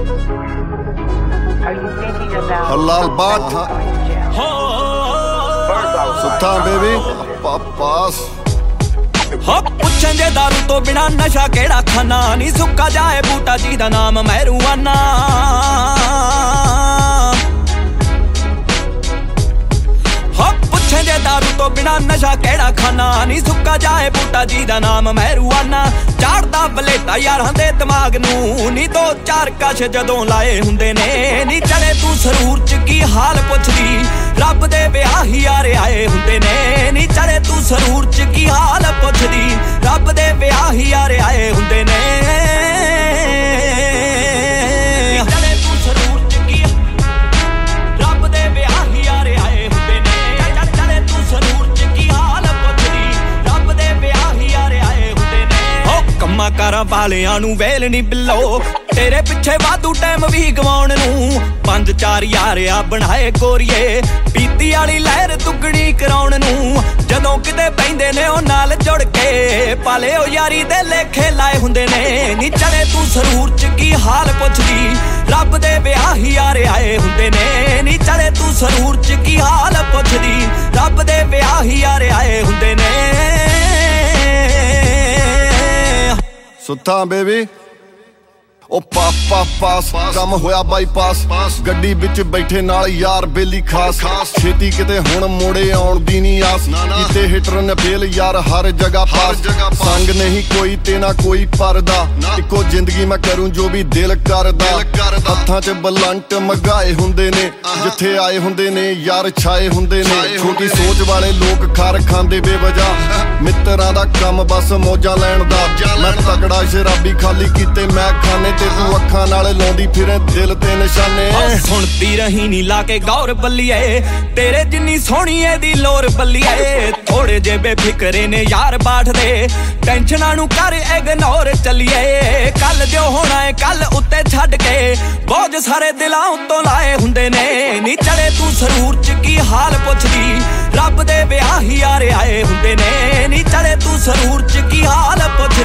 ਹਲਾਲ ਬਾਟ ਸੁੱਤਾ ਬੇਬੀ ਪਾਸ ਹੋ ਪੁੱਛਣ ਜੇ ਦਾਰੂ ਤੋਂ ਬਿਨਾ ਨਸ਼ਾ ਕਿਹੜਾ ਖਾਨਾ ਨੀ ਸੁੱਕਾ ਜਾਏ ਬੂਟਾ ਜਿਹਦਾ ਨਾਮ ਮਹਿਰੂਆਨਾ ਹੋ ਪੁੱਛਣ ਜੇ ਦਾਰੂ ਤੋਂ ਬਿਨਾ ਨਸ਼ਾ ਕਿਹੜਾ ਖਾਨਾ ਨੀ ਸੁੱਕਾ ਜਾਏ ਬੂਟਾ ਜਿਹਦਾ ਨਾਮ ਮਹਿਰੂਆਨਾ ਚਾੜਦਾ ਬਲੇਟਾ ਯਾਰਾਂ ਦੇ ਦਿਮਾਗ ਨੂੰ ਨੀ ਦੋ ਚਾਰ ਕਸ਼ ਜਦੋਂ ਲਾਏ ਹੁੰਦੇ ਨੇ ਨੀ ਚੜੇ ਤੂੰ ਸਰੂਰ ਚ ਕੀ ਹਾਲ ਪੁੱਛਦੀ ਰੱਬ ਦੇ ਵਿਆਹੀ ਯਾਰ ਆਏ ਹੁੰਦੇ ਨੇ ਨੀ ਚੜੇ ਤੂੰ ਸਰੂਰ ਚ ਕੀ ਹਾਲ ਪੁੱਛਦੀ ਰੱਬ ਦੇ ਵਿਆਹੀ ਯਾਰ ਆਏ ਹੁੰਦੇ ਨੇ ਚੜੇ ਤੂੰ ਸਰੂਰ ਚ ਕੀ ਰੱਬ ਦੇ ਵਿਆਹੀ ਯਾਰ ਆਏ ਹੁੰਦੇ ਨੇ ਚੜੇ ਤੂੰ ਸਰੂਰ ਚ ਕੀ ਹਾਲ ਪੁੱਛਦੀ ਰੱਬ ਦੇ ਵਿਆਹੀ ਯਾਰ ਆਏ ਹੁੰਦੇ ਨੇ ਹੋ ਕੰਮਾਂ ਕਾਰਾਂ ਵਾਲਿਆਂ ਨੂੰ ਵੇਲ ਨੀ ਬਿੱਲੋ ਤੇਰੇ ਪਿੱਛੇ ਵਾਧੂ ਟਾਈਮ ਵੀ ਗਵਾਉਣ ਨੂੰ 5-4 ਯਾਰ ਆ ਬਣਾਏ ਗੋਰੀਏ ਪੀਤੀ ਵਾਲੀ ਲਹਿਰ ਦੁੱਗਣੀ ਕਰਾਉਣ ਨੂੰ ਜਦੋਂ ਕਿਤੇ ਬੈਂਦੇ ਨੇ ਉਹ ਨਾਲ ਜੁੜ ਕੇ ਪਾਲੇ ਉਹ ਯਾਰੀ ਦੇ ਲੇਖੇ ਲਾਏ ਹੁੰਦੇ ਨੇ ਨੀ ਚੜੇ ਤੂੰ ਸਰੂਰ ਚ ਕੀ ਹਾਲ ਪੁੱਛਦੀ ਰੱਬ ਦੇ ਵਿਆਹੀ ਯਾਰ ਆਏ ਹੁੰਦੇ ਨੇ ਨੀ ਚੜੇ ਤੂੰ ਸਰੂਰ ਚ ਕੀ ਹਾਲ ਪੁੱਛਦੀ ਰੱਬ ਦੇ ਵਿਆਹੀ ਯਾਰ ਆਏ ਹੁੰਦੇ ਨੇ ਸੁੱਤਾ ਬੇਬੀ ਉਹ ਪਾਸ ਕੰਮ ਹੋਇਆ ਬਾਈਪਾਸ ਗੱਡੀ ਵਿੱਚ ਬੈਠੇ ਨਾਲ ਯਾਰ ਬੇਲੀ ਖਾਸ ਛੇਤੀ ਕਿਤੇ ਹੁਣ ਮੋੜੇ ਆਉਣ ਦੀ ਨਹੀਂ ਆਸ ਕਿਤੇ ਹਿਟਰ ਨੇ ਫੇਲ ਯਾਰ ਹਰ ਜਗ੍ਹਾ ਪਾਸ ਸੰਗ ਨਹੀਂ ਕੋਈ ਤੇ ਨਾ ਕੋਈ ਪਰਦਾ ਇੱਕੋ ਜ਼ਿੰਦਗੀ ਮੈਂ ਕਰੂੰ ਜੋ ਵੀ ਦਿਲ ਕਰਦਾ ਹੱਥਾਂ 'ਚ ਬਲੰਟ ਮਗਾਏ ਹੁੰਦੇ ਨੇ ਜਿੱਥੇ ਆਏ ਹੁੰਦੇ ਨੇ ਯਾਰ ਛਾਏ ਹੁੰਦੇ ਨੇ ਛੋਟੀ ਸੋਚ ਵਾਲੇ ਲੋਕ ਖਾਰ ਖਾਂਦੇ ਬੇਵਜ੍ਹਾ ਮਿੱਤਰਾਂ ਦਾ ਕੰਮ ਬਸ ਮੌਜਾਂ ਲੈਣ ਦਾ ਮੈਂ ਤਕੜਾ ਸ਼ਰਾਬੀ ਖਾਲੀ ਕੀਤੇ ਮੈਂ ਖਾਨੇ ਤੇ ਤੂੰ ਅੱਖਾਂ ਨਾਲ ਲਾਉਂਦੀ ਫਿਰੇ ਦਿਲ ਤੇ ਨਿਸ਼ਾਨੇ ਸੁਣਦੀ ਰਹੀ ਨੀ ਲਾ ਕੇ ਗੌਰ ਬੱਲੀਏ ਤੇਰੇ ਜਿੰਨੀ ਸੋਹਣੀ ਇਹਦੀ ਲੋਰ ਬੱਲੀਏ ਥੋੜੇ ਜੇ ਬੇਫਿਕਰੇ ਨੇ ਯਾਰ ਬਾਠਦੇ ਟੈਨਸ਼ਨਾਂ ਨੂੰ ਕਰ ਇਗਨੋਰ ਚੱਲੀਏ ਕੱਲ ਜੋ ਹੋਣਾ ਏ ਕੱਲ ਉੱਤੇ ਛੱਡ ਕੇ ਬੋਝ ਸਾਰੇ ਦਿਲਾਂ ਉੱਤੋਂ ਲਾਏ ਹੁੰਦੇ ਨੇ ਨੀ ਚੜੇ ਤੂੰ ਸਰੂਰ ਚ ਕੀ ਹਾਲ ਪੁੱਛਦੀ ਰੱਬ ਦੇ ਵਿਆਹੀ ਯਾਰ ਆਏ ਹੁੰਦੇ ਨੇ ਨੀ ਚੜੇ ਤੂੰ ਸਰੂਰ ਚ ਕੀ ਹਾਲ ਪੁੱਛਦੀ